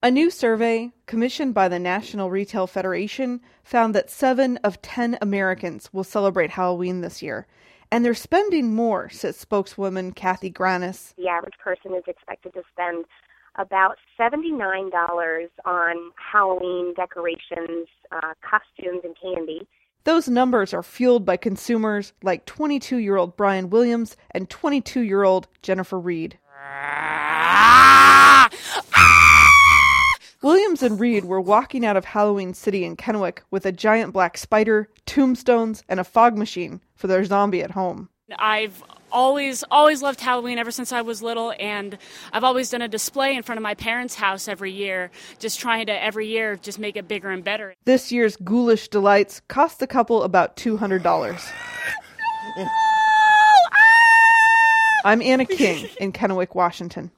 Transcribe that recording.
A new survey commissioned by the National Retail Federation found that 7 of 10 Americans will celebrate Halloween this year. And they're spending more, says spokeswoman Kathy Granis. The average person is expected to spend about $79 on Halloween decorations, costumes, and candy. Those numbers are fueled by consumers like 22-year-old Brian Williams and 22-year-old Jennifer Reed. Williams and Reed were walking out of Halloween City in Kennewick with a giant black spider, tombstones, and a fog machine for their zombie at home. I've always loved Halloween ever since I was little, and I've always done a display in front of my parents' house every year, just trying to every year just make it bigger and better. This year's Ghoulish Delights cost the couple about $200. I'm Anna King in Kennewick, Washington.